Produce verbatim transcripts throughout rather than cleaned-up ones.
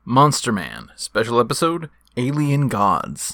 Monster Man, special episode, Alien Gods.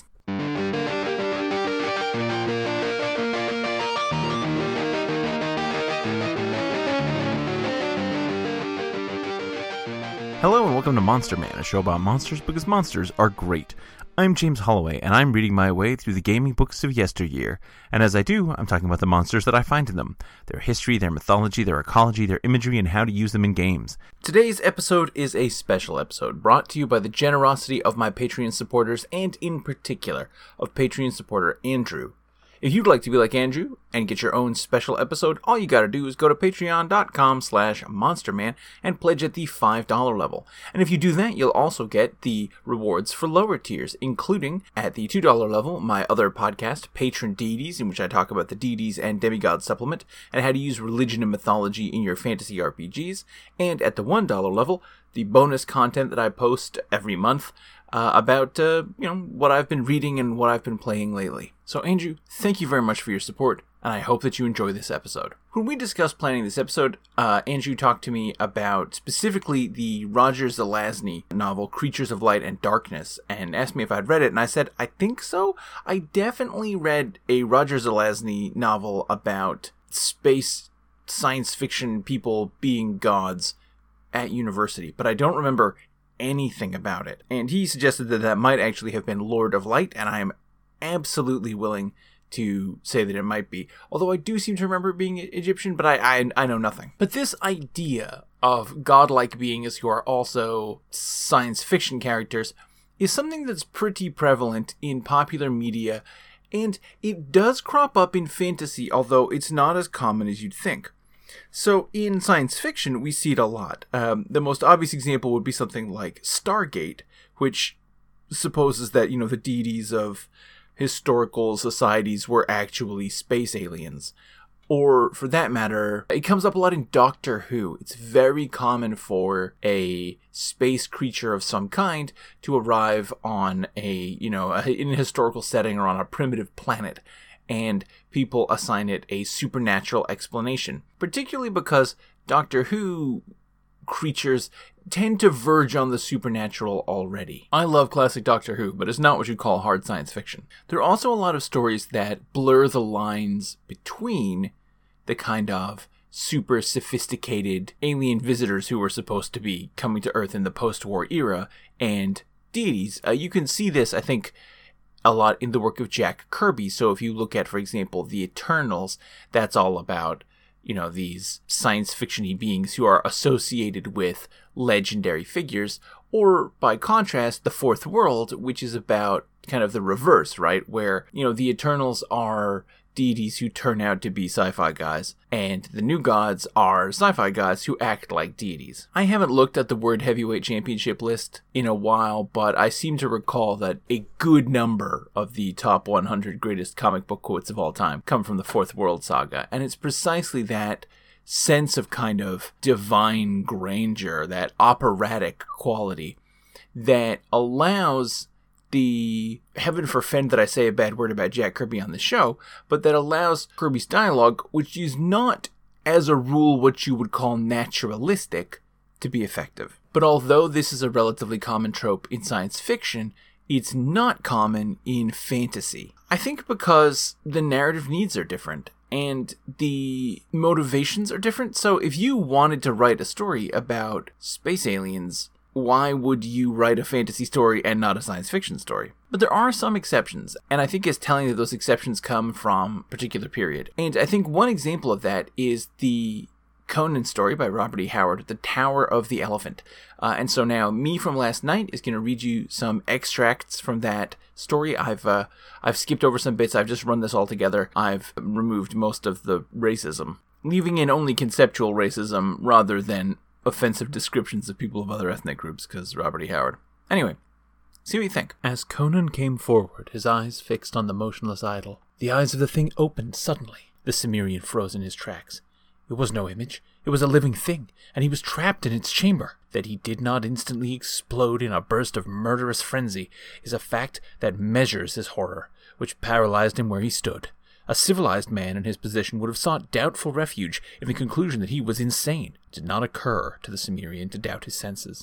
Hello and welcome to Monster Man, a show about monsters because monsters are great. I'm James Holloway, and I'm reading my way through the gaming books of yesteryear. And as I do, I'm talking about the monsters that I find in them, their history, their mythology, their ecology, their imagery, and how to use them in games. Today's episode is a special episode brought to you by the generosity of my Patreon supporters, and in particular, of Patreon supporter Andrew. If you'd like to be like Andrew and get your own special episode, all you gotta do is go to patreon.com slash monsterman and pledge at the five dollar level. And if you do that, you'll also get the rewards for lower tiers, including, at the two dollar level, my other podcast, Patron Deities, in which I talk about the deities and demigod supplement, and how to use religion and mythology in your fantasy R P Gs. And at the one dollar level, the bonus content that I post every month, Uh, about, uh, you know, what I've been reading and what I've been playing lately. So, Andrew, thank you very much for your support, and I hope that you enjoy this episode. When we discussed planning this episode, uh, Andrew talked to me about specifically the Roger Zelazny novel, Creatures of Light and Darkness, and asked me if I'd read it, and I said, I think so. I definitely read a Roger Zelazny novel about space science fiction people being gods at university, but I don't remember anything about it. And he suggested that that might actually have been Lord of Light, and I am absolutely willing to say that it might be. Although I do seem to remember it being Egyptian, but I, I, I know nothing. But this idea of godlike beings who are also science fiction characters is something that's pretty prevalent in popular media, and it does crop up in fantasy, although it's not as common as you'd think. So, in science fiction, we see it a lot. Um, the most obvious example would be something like Stargate, which supposes that, you know, the deities of historical societies were actually space aliens. Or, for that matter, it comes up a lot in Doctor Who. It's very common for a space creature of some kind to arrive on a, you know, a, in a historical setting or on a primitive planet, and people assign it a supernatural explanation, particularly because Doctor Who creatures tend to verge on the supernatural already. I love classic Doctor Who, but it's not what you'd call hard science fiction. There are also a lot of stories that blur the lines between the kind of super sophisticated alien visitors who were supposed to be coming to Earth in the post-war era and deities. Uh, you can see this, I think, a lot in the work of Jack Kirby. So if you look at, for example, The Eternals, that's all about, you know, these science fiction-y beings who are associated with legendary figures. Or, by contrast, The Fourth World, which is about kind of the reverse, right? Where, you know, the Eternals are deities who turn out to be sci-fi guys, and the new gods are sci-fi gods who act like deities. I haven't looked at the World Heavyweight Championship list in a while, but I seem to recall that a good number of the top one hundred greatest comic book quotes of all time come from the Fourth World Saga, and it's precisely that sense of kind of divine grandeur, that operatic quality, that allows the, heaven forfend that I say a bad word about Jack Kirby on the show, but that allows Kirby's dialogue, which is not, as a rule, what you would call naturalistic, to be effective. But although this is a relatively common trope in science fiction, it's not common in fantasy. I think because the narrative needs are different, and the motivations are different. So if you wanted to write a story about space aliens, why would you write a fantasy story and not a science fiction story? But there are some exceptions, and I think it's telling that those exceptions come from a particular period. And I think one example of that is the Conan story by Robert E. Howard, The Tower of the Elephant. Uh, and so now, me from last night is going to read you some extracts from that story. I've uh, I've skipped over some bits. I've just run this all together. I've removed most of the racism, leaving in only conceptual racism rather than offensive descriptions of people of other ethnic groups, because Robert E. Howard. Anyway, see what you think. As Conan came forward, his eyes fixed on the motionless idol, the eyes of the thing opened suddenly. The Cimmerian froze in his tracks. It was no image. It was a living thing, and he was trapped in its chamber. That he did not instantly explode in a burst of murderous frenzy is a fact that measures his horror, which paralyzed him where he stood. A civilized man in his position would have sought doubtful refuge if the conclusion that he was insane did not occur to the Cimmerian to doubt his senses.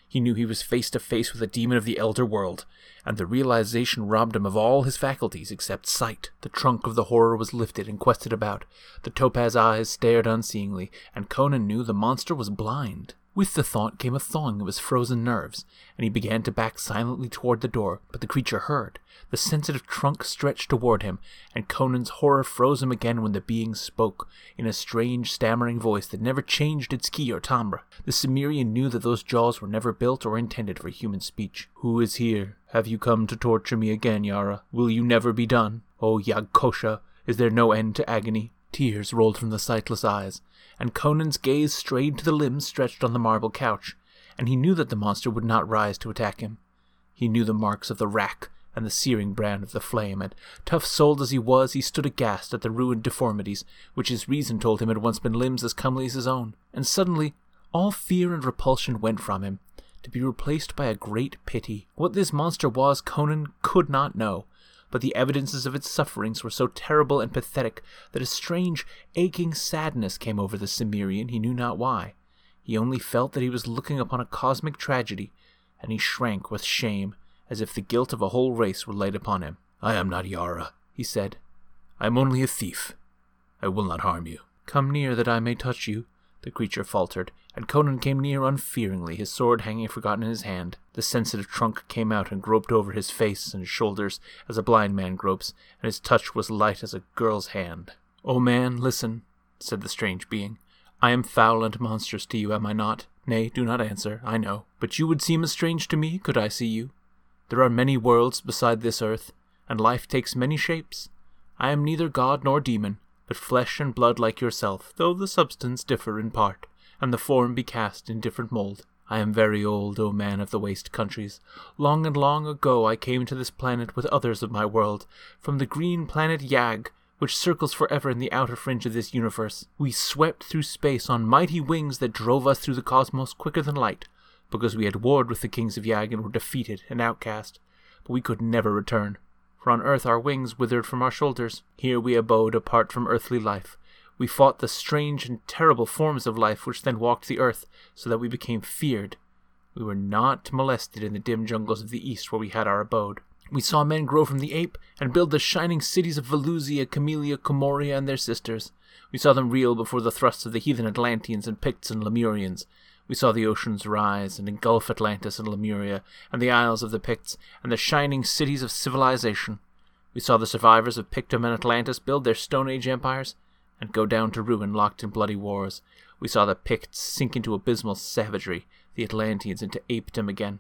He knew he was face to face with a demon of the Elder World, and the realization robbed him of all his faculties except sight. The trunk of the horror was lifted and quested about. The topaz eyes stared unseeingly, and Conan knew the monster was blind. With the thought came a thawing of his frozen nerves, and he began to back silently toward the door, but the creature heard. The sensitive trunk stretched toward him, and Conan's horror froze him again when the being spoke, in a strange, stammering voice that never changed its key or timbre. The Cimmerian knew that those jaws were never built or intended for human speech. "Who is here? Have you come to torture me again, Yara? Will you never be done? O Yag-kosha, is there no end to agony?" Tears rolled from the sightless eyes, and Conan's gaze strayed to the limbs stretched on the marble couch, and he knew that the monster would not rise to attack him. He knew the marks of the rack and the searing brand of the flame, and, tough-souled as he was, he stood aghast at the ruined deformities, which his reason told him had once been limbs as comely as his own. And suddenly, all fear and repulsion went from him, to be replaced by a great pity. What this monster was, Conan could not know, but the evidences of its sufferings were so terrible and pathetic that a strange, aching sadness came over the Cimmerian, he knew not why. He only felt that he was looking upon a cosmic tragedy, and he shrank with shame, as if the guilt of a whole race were laid upon him. "I am not Yara," he said. "I am only a thief. I will not harm you." "Come near that I may touch you," the creature faltered, and Conan came near unfearingly, his sword hanging forgotten in his hand. The sensitive trunk came out and groped over his face and shoulders as a blind man gropes, and his touch was light as a girl's hand. "O man, listen," said the strange being. "I am foul and monstrous to you, am I not? Nay, do not answer, I know. But you would seem as strange to me, could I see you. There are many worlds beside this earth, and life takes many shapes. I am neither god nor demon, but flesh and blood like yourself, though the substance differ in part, and the form be cast in different mold. I am very old, O man of the waste countries. Long and long ago I came to this planet with others of my world, from the green planet Yag, which circles forever in the outer fringe of this universe. We swept through space on mighty wings that drove us through the cosmos quicker than light, because we had warred with the kings of Yag and were defeated and outcast. But we could never return, for on earth our wings withered from our shoulders. Here we abode apart from earthly life. We fought the strange and terrible forms of life which then walked the earth, so that we became feared. We were not molested in the dim jungles of the east where we had our abode. We saw men grow from the ape and build the shining cities of Velusia, Camellia, Comoria, and their sisters. We saw them reel before the thrusts of the heathen Atlanteans and Picts and Lemurians. We saw the oceans rise and engulf Atlantis and Lemuria, and the isles of the Picts, and the shining cities of civilization. We saw the survivors of Pictum and Atlantis build their Stone Age empires, and go down to ruin locked in bloody wars. We saw the Picts sink into abysmal savagery, the Atlanteans into apedom again.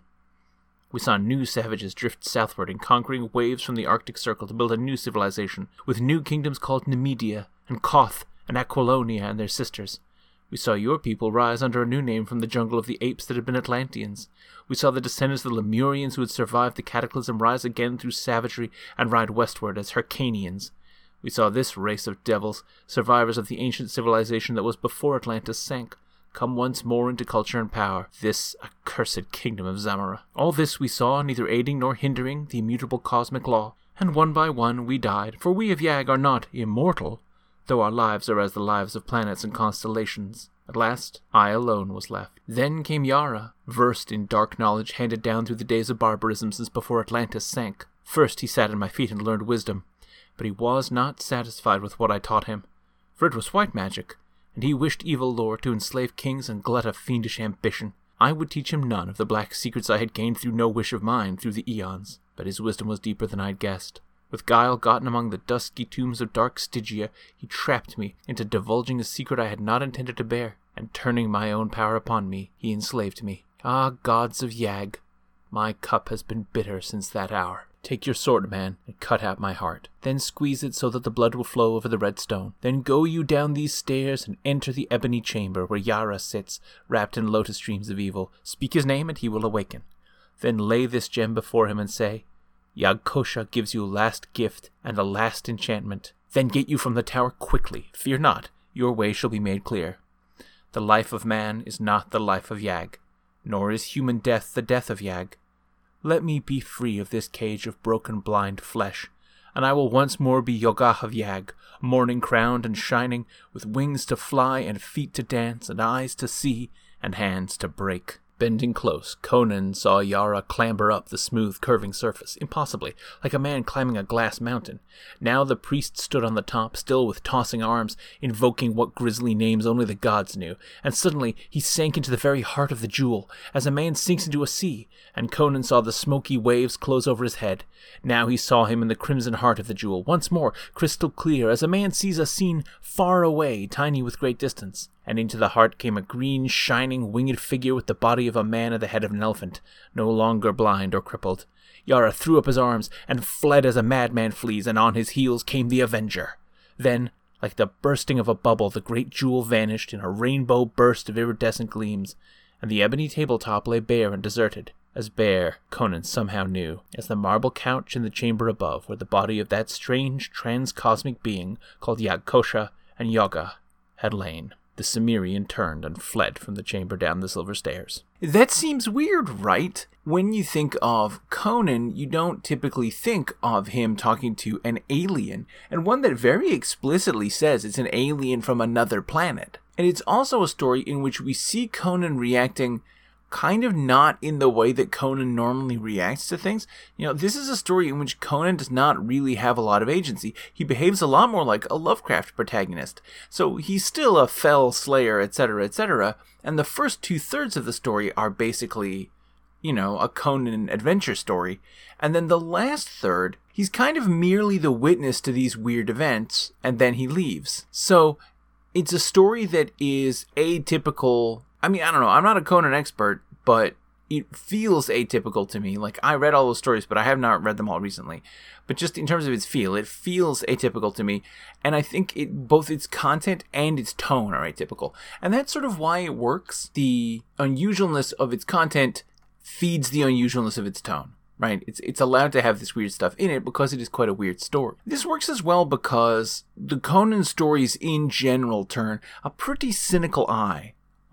We saw new savages drift southward in conquering waves from the Arctic Circle to build a new civilization, with new kingdoms called Nemedia, and Koth, and Aquilonia and their sisters. We saw your people rise under a new name from the jungle of the apes that had been Atlanteans. We saw the descendants of the Lemurians who had survived the cataclysm rise again through savagery and ride westward as Hyrcanians. We saw this race of devils, survivors of the ancient civilization that was before Atlantis sank, come once more into culture and power, this accursed kingdom of Zamora. All this we saw, neither aiding nor hindering the immutable cosmic law, and one by one we died, for we of Yag are not immortal, though our lives are as the lives of planets and constellations. At last, I alone was left. Then came Yara, versed in dark knowledge handed down through the days of barbarism since before Atlantis sank. First he sat at my feet and learned wisdom, but he was not satisfied with what I taught him, for it was white magic, and he wished evil lore to enslave kings and glut a fiendish ambition. I would teach him none of the black secrets I had gained through no wish of mine through the eons, but his wisdom was deeper than I had guessed. With guile gotten among the dusky tombs of dark Stygia, he trapped me into divulging a secret I had not intended to bear, and turning my own power upon me, he enslaved me. Ah, gods of Yag, my cup has been bitter since that hour. Take your sword, man, and cut out my heart. Then squeeze it so that the blood will flow over the red stone. Then go you down these stairs and enter the ebony chamber where Yara sits, wrapped in lotus streams of evil. Speak his name and he will awaken. Then lay this gem before him and say, Yag-kosha gives you a last gift and a last enchantment. Then get you from the tower quickly. Fear not, your way shall be made clear. The life of man is not the life of Yag, nor is human death the death of Yag. Let me be free of this cage of broken blind flesh, and I will once more be Yogah of Yag, morning-crowned and shining, with wings to fly and feet to dance and eyes to see and hands to break. Bending close, Conan saw Yara clamber up the smooth, curving surface, impossibly, like a man climbing a glass mountain. Now the priest stood on the top, still with tossing arms, invoking what grisly names only the gods knew, and suddenly he sank into the very heart of the jewel, as a man sinks into a sea, and Conan saw the smoky waves close over his head. Now he saw him in the crimson heart of the jewel, once more, crystal clear, as a man sees a scene far away, tiny with great distance. And into the heart came a green, shining, winged figure with the body of a man and the head of an elephant, no longer blind or crippled. Yara threw up his arms and fled as a madman flees, and on his heels came the Avenger. Then, like the bursting of a bubble, the great jewel vanished in a rainbow burst of iridescent gleams, and the ebony tabletop lay bare and deserted, as bare, Conan somehow knew, as the marble couch in the chamber above, where the body of that strange, transcosmic being called Yag-kosha and Yoga had lain. The Cimmerian turned and fled from the chamber down the silver stairs. That seems weird, right? When you think of Conan, you don't typically think of him talking to an alien, and one that very explicitly says it's an alien from another planet. And it's also a story in which we see Conan reacting kind of not in the way that Conan normally reacts to things. You know, this is a story in which Conan does not really have a lot of agency. He behaves a lot more like a Lovecraft protagonist. So he's still a fell slayer, et cetera, et cetera. And the first two-thirds of the story are basically, you know, a Conan adventure story. And then the last third, he's kind of merely the witness to these weird events, and then he leaves. So it's a story that is atypical. I mean, I don't know, I'm not a Conan expert, but it feels atypical to me. Like, I read all those stories, but I have not read them all recently. But just in terms of its feel, it feels atypical to me. And I think it both its content and its tone are atypical. And that's sort of why it works. The unusualness of its content feeds the unusualness of its tone. Right? It's it's allowed to have this weird stuff in it because it is quite a weird story. This works as well because the Conan stories in general turn a pretty cynical eye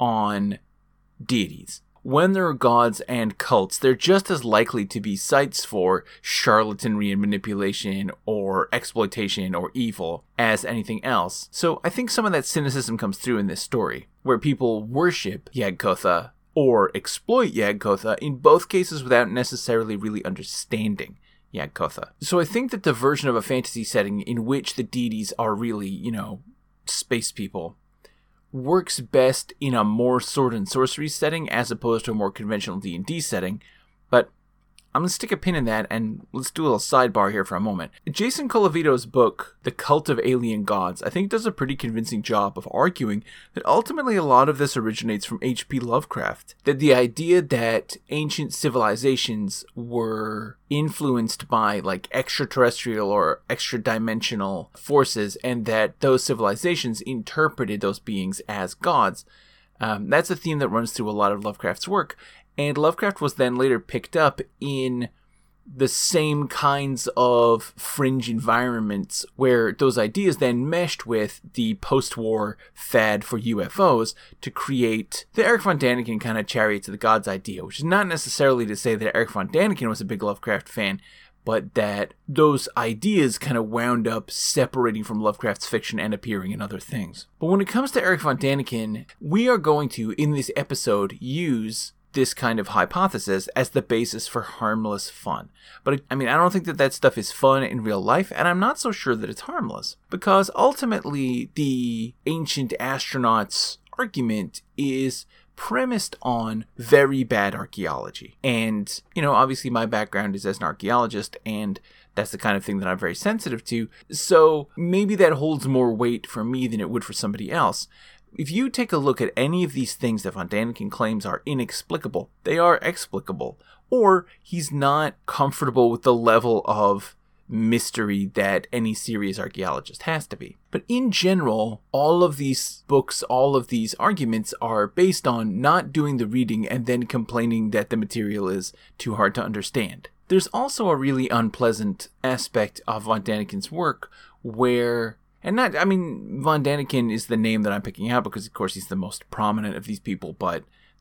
on deities. When there are gods and cults, they're just as likely to be sites for charlatanry and manipulation or exploitation or evil as anything else. So I think some of that cynicism comes through in this story, where people worship Yag-kotha or exploit Yag-kotha, in both cases without necessarily really understanding Yag-kotha. So I think that the version of a fantasy setting in which the deities are really, you know, space people works best in a more sword and sorcery setting as opposed to a more conventional D and D setting, but I'm going to stick a pin in that, and let's do a little sidebar here for a moment. Jason Colavito's book, The Cult of Alien Gods, I think does a pretty convincing job of arguing that ultimately a lot of this originates from H P Lovecraft. That the idea that ancient civilizations were influenced by, like, extraterrestrial or extra-dimensional forces, and that those civilizations interpreted those beings as gods. Um, that's a theme that runs through a lot of Lovecraft's work. And Lovecraft was then later picked up in the same kinds of fringe environments where those ideas then meshed with the post-war fad for U F Os to create the Eric von Daniken kind of Chariots of the Gods idea, which is not necessarily to say that Eric von Daniken was a big Lovecraft fan, but that those ideas kind of wound up separating from Lovecraft's fiction and appearing in other things. But when it comes to Eric von Daniken, we are going to, in this episode, use this kind of hypothesis as the basis for harmless fun. But I mean, I don't think that that stuff is fun in real life, and I'm not so sure that it's harmless. Because ultimately, the ancient astronauts argument is premised on very bad archaeology. And, you know, obviously my background is as an archaeologist, and that's the kind of thing that I'm very sensitive to. So maybe that holds more weight for me than it would for somebody else. If you take a look at any of these things that von Daniken claims are inexplicable, they are explicable. Or he's not comfortable with the level of mystery that any serious archaeologist has to be. But in general, all of these books, all of these arguments are based on not doing the reading and then complaining that the material is too hard to understand. There's also a really unpleasant aspect of von Daniken's work where... And not, I mean, von Daniken is the name that I'm picking out because, of course, he's the most prominent of these people, but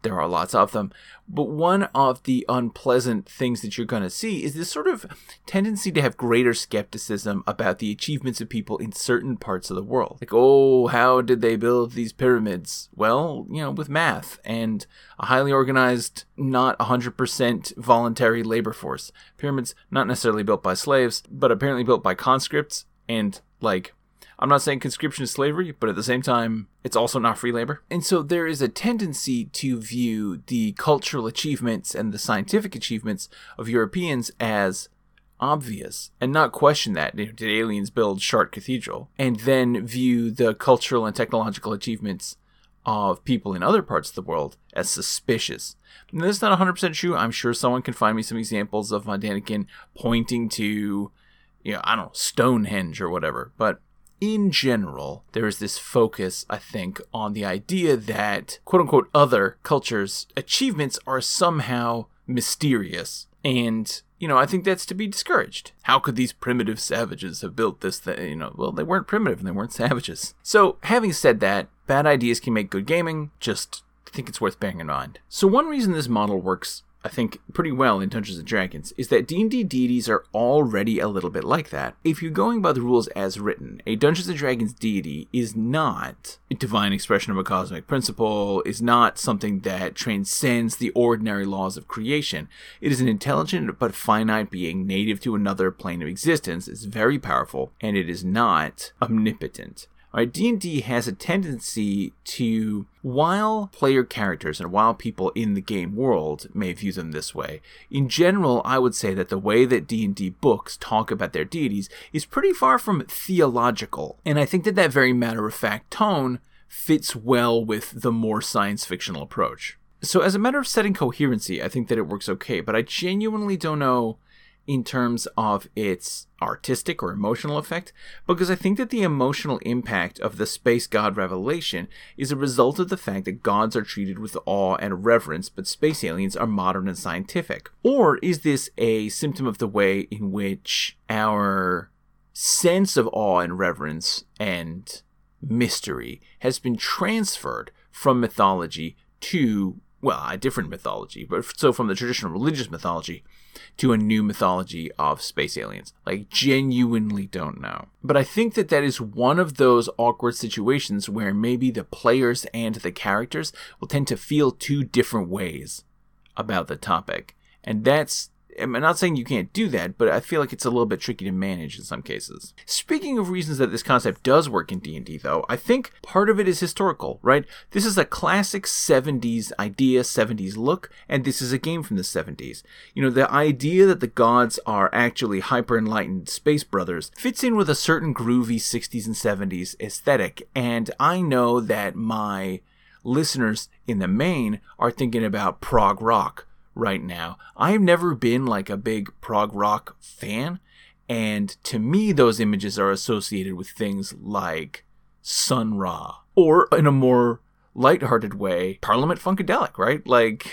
There are lots of them. But one of the unpleasant things that you're going to see is this sort of tendency to have greater skepticism about the achievements of people in certain parts of the world. Like, oh, how did they build these pyramids? Well, you know, with math and a highly organized, not one hundred percent voluntary labor force. Pyramids not necessarily built by slaves, but apparently built by conscripts. And, like, I'm not saying conscription is slavery, but at the same time, it's also not free labor. And so there is a tendency to view the cultural achievements and the scientific achievements of Europeans as obvious and not question that. You know, did aliens build Chartres Cathedral? And then view the cultural and technological achievements of people in other parts of the world as suspicious. And this is not one hundred percent true. I'm sure someone can find me some examples of Von Daniken pointing to, you know, I don't know, Stonehenge or whatever. But in general, there is this focus, I think, on the idea that quote-unquote other cultures' achievements are somehow mysterious. And, you know, I think that's to be discouraged. How could these primitive savages have built this thing? You know, well, they weren't primitive and they weren't savages. So, having said that, bad ideas can make good gaming. Just think it's worth bearing in mind. So one reason this model works, I think, pretty well in Dungeons and Dragons is that D and D deities are already a little bit like that. If you're going by the rules as written, a Dungeons and Dragons deity is not a divine expression of a cosmic principle, is not something that transcends the ordinary laws of creation. It is an intelligent but finite being native to another plane of existence, is very powerful, and it is not omnipotent. Right, D and D has a tendency to, while player characters and while people in the game world may view them this way, in general, I would say that the way that D and D books talk about their deities is pretty far from theological. And I think that that very matter-of-fact tone fits well with the more science-fictional approach. So as a matter of setting coherency, I think that it works okay, but I genuinely don't know in terms of its artistic or emotional effect, because I think that the emotional impact of the space god revelation is a result of the fact that gods are treated with awe and reverence, but space aliens are modern and scientific. Or is this a symptom of the way in which our sense of awe and reverence and mystery has been transferred from mythology to, well, a different mythology, but so from the traditional religious mythology to a new mythology of space aliens? Like, genuinely don't know. But I think that that is one of those awkward situations where maybe the players and the characters will tend to feel two different ways about the topic. And that's, I'm not saying you can't do that, but I feel like it's a little bit tricky to manage in some cases. Speaking of reasons that this concept does work in D and D, though, I think part of it is historical, right? This is a classic seventies idea, seventies look, and this is a game from the seventies. You know, the idea that the gods are actually hyper-enlightened space brothers fits in with a certain groovy sixties and seventies aesthetic, and I know that my listeners in the main are thinking about prog rock right now. I've never been like a big prog rock fan, and to me those images are associated with things like Sun Ra, or in a more lighthearted way, Parliament Funkadelic, right? Like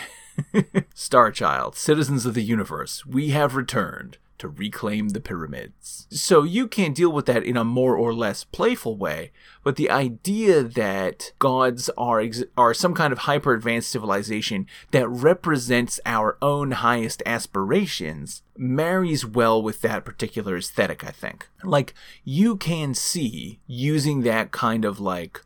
Starchild, Citizens of the Universe, we have returned to reclaim the pyramids. So you can deal with that in a more or less playful way, but the idea that gods are ex- are some kind of hyper-advanced civilization that represents our own highest aspirations marries well with that particular aesthetic, I think. Like, you can see using that kind of, like,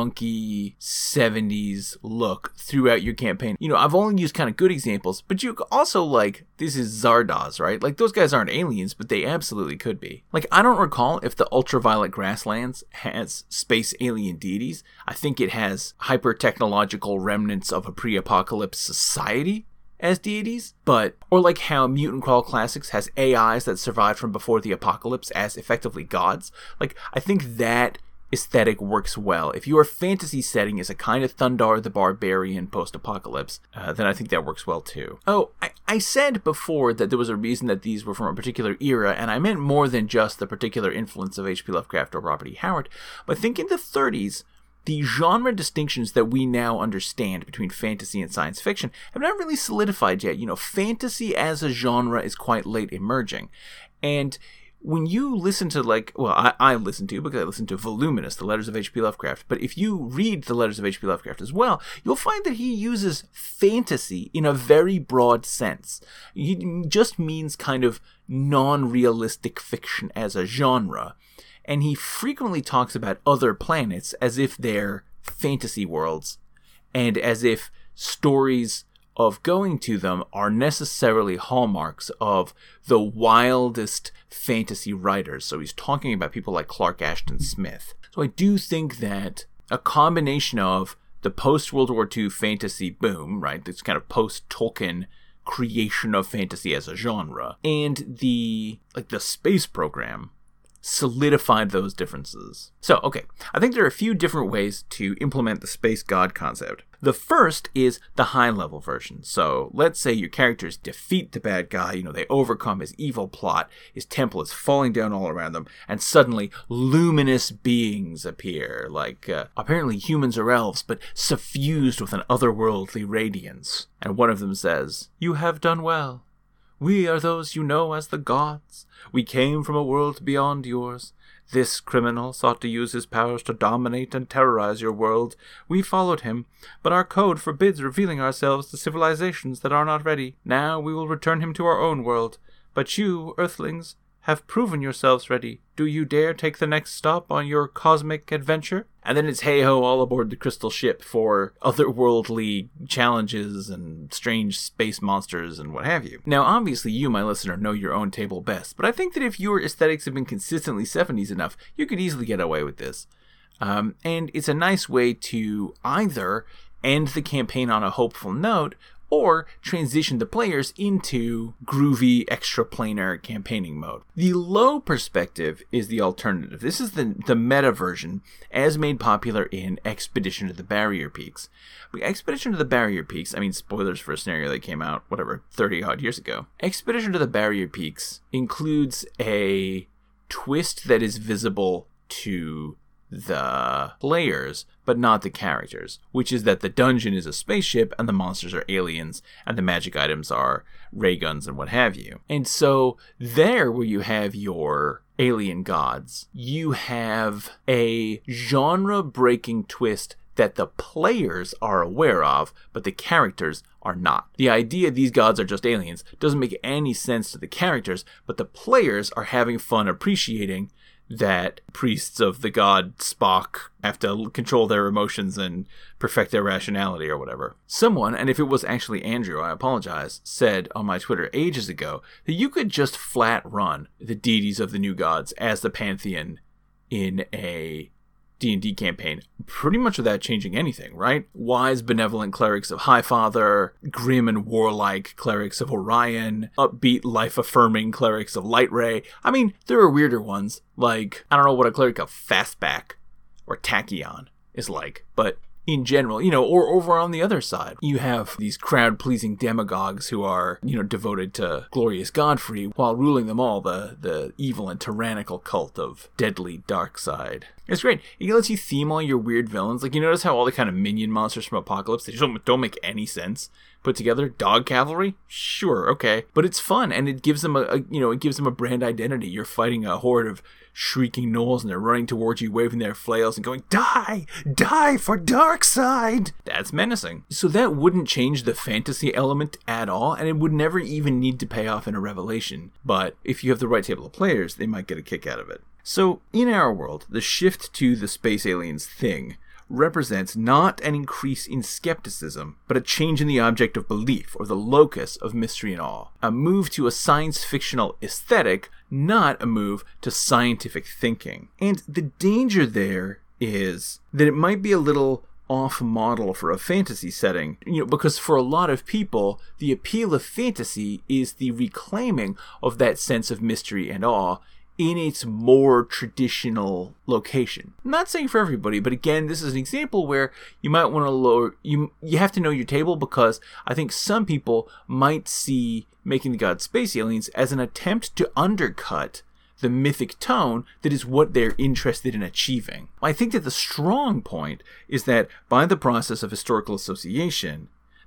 funky seventies look throughout your campaign. You know, I've only used kind of good examples, but you also, like, this is Zardoz, right? Like, those guys aren't aliens, but they absolutely could be. Like, I don't recall if the Ultraviolet Grasslands has space alien deities. I think it has hyper-technological remnants of a pre-apocalypse society as deities, but, or like how Mutant Crawl Classics has A Is that survived from before the apocalypse as effectively gods. Like, I think that aesthetic works well. If your fantasy setting is a kind of Thundar the Barbarian post-apocalypse, uh, then I think that works well too. Oh, I, I said before that there was a reason that these were from a particular era, and I meant more than just the particular influence of H P Lovecraft or Robert E. Howard, but think in the thirties, the genre distinctions that we now understand between fantasy and science fiction have not really solidified yet. You know, fantasy as a genre is quite late emerging. And when you listen to, like, well, I, I listen to, because I listen to Voluminous, The Letters of H P Lovecraft, but if you read The Letters of H P Lovecraft as well, you'll find that he uses fantasy in a very broad sense. He just means kind of non-realistic fiction as a genre, and he frequently talks about other planets as if they're fantasy worlds, and as if stories of going to them are necessarily hallmarks of the wildest fantasy writers. So he's talking about people like Clark Ashton Smith. So I do think that a combination of the post-World War Two fantasy boom, right, this kind of post-Tolkien creation of fantasy as a genre, and the like the space program solidified those differences. So, okay, I think there are a few different ways to implement the space god concept. The first is the high-level version. So, let's say your characters defeat the bad guy, you know, they overcome his evil plot, his temple is falling down all around them, and suddenly luminous beings appear, like, uh, apparently humans or elves, but suffused with an otherworldly radiance. And one of them says, "You have done well. We are those you know as the gods. We came from a world beyond yours. This criminal sought to use his powers to dominate and terrorize your world. We followed him, but our code forbids revealing ourselves to civilizations that are not ready. Now we will return him to our own world. But you, Earthlings, have proven yourselves ready. Do you dare take the next stop on your cosmic adventure?" And then it's hey-ho all aboard the crystal ship for otherworldly challenges and strange space monsters and what have you. Now, obviously, you, my listener, know your own table best, but I think that if your aesthetics have been consistently seventies enough, you could easily get away with this. Um, and it's a nice way to either end the campaign on a hopeful note, or transition the players into groovy extraplanar campaigning mode. The low perspective is the alternative. This is the, the meta version as made popular in Expedition to the Barrier Peaks. Expedition to the Barrier Peaks, I mean, spoilers for a scenario that came out, whatever, thirty odd years ago. Expedition to the Barrier Peaks includes a twist that is visible to the players, but not the characters, which is that the dungeon is a spaceship and the monsters are aliens and the magic items are ray guns and what have you. And so there, where you have your alien gods, you have a genre-breaking twist that the players are aware of, but the characters are not. The idea these gods are just aliens doesn't make any sense to the characters, but the players are having fun appreciating that priests of the god Spock have to control their emotions and perfect their rationality or whatever. Someone, and if it was actually Andrew, I apologize, said on my Twitter ages ago that you could just flat run the deities of the new gods as the pantheon in a D and D campaign, pretty much without changing anything, right? Wise, benevolent clerics of Highfather, grim and warlike clerics of Orion, upbeat, life-affirming clerics of Lightray. I mean, there are weirder ones, like, I don't know what a cleric of Fastback or Tachyon is like, but in general, you know, or over on the other side, you have these crowd-pleasing demagogues who are, you know, devoted to glorious Godfrey, while ruling them all the, the evil and tyrannical cult of deadly Darkside. It's great. It lets you theme all your weird villains. Like, you notice how all the kind of minion monsters from Apocalypse, they just don't, don't make any sense put together. Dog cavalry? Sure, okay. But it's fun, and it gives them a, a, you know, it gives them a brand identity. You're fighting a horde of shrieking gnolls, and they're running towards you, waving their flails and going, "Die! Die for Darkside!" That's menacing. So that wouldn't change the fantasy element at all, and it would never even need to pay off in a revelation. But if you have the right table of players, they might get a kick out of it. So, in our world, the shift to the space aliens thing represents not an increase in skepticism, but a change in the object of belief, or the locus of mystery and awe. A move to a science-fictional aesthetic, not a move to scientific thinking. And the danger there is that it might be a little off-model for a fantasy setting, you know, because for a lot of people, the appeal of fantasy is the reclaiming of that sense of mystery and awe in its more traditional location. I'm not saying for everybody, but again, this is an example where you might want to lower, you you have to know your table, because I think some people might see making the god space aliens as an attempt to undercut the mythic tone that is what they're interested in achieving. I think that the strong point is that by the process of historical association,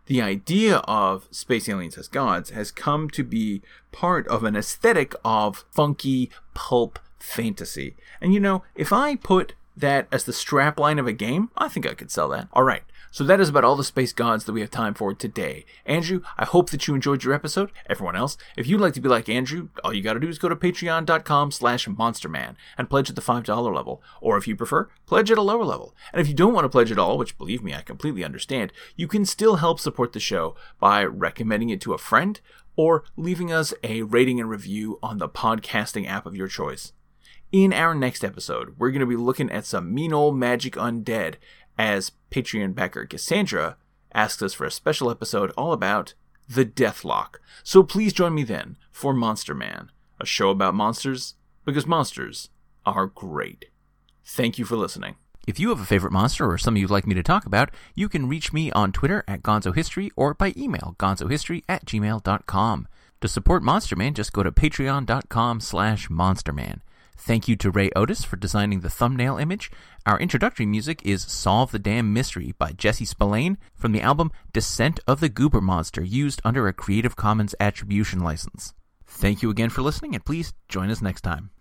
the idea of space aliens as gods has come to be part of an aesthetic of funky pulp fantasy. And you know, if I put that as the strapline of a game, I think I could sell that. All right. So that is about all the space gods that we have time for today. Andrew, I hope that you enjoyed your episode. Everyone else, if you'd like to be like Andrew, all you got to do is go to patreon.com slash monsterman and pledge at the five dollar level. Or if you prefer, pledge at a lower level. And if you don't want to pledge at all, which believe me, I completely understand, you can still help support the show by recommending it to a friend or leaving us a rating and review on the podcasting app of your choice. In our next episode, we're going to be looking at some mean old magic undead as Patreon backer Cassandra asks us for a special episode all about the Deathlock. So please join me then for Monster Man, a show about monsters because monsters are great. Thank you for listening. If you have a favorite monster or something you'd like me to talk about, you can reach me on Twitter at GonzoHistory or by email gonzohistory at gmail dot com. To support Monster Man, just go to patreon.com slash monsterman. Thank you to Ray Otis for designing the thumbnail image. Our introductory music is Solve the Damn Mystery by Jesse Spillane from the album Descent of the Goober Monster, used under a Creative Commons Attribution license. Thank you again for listening, and please join us next time.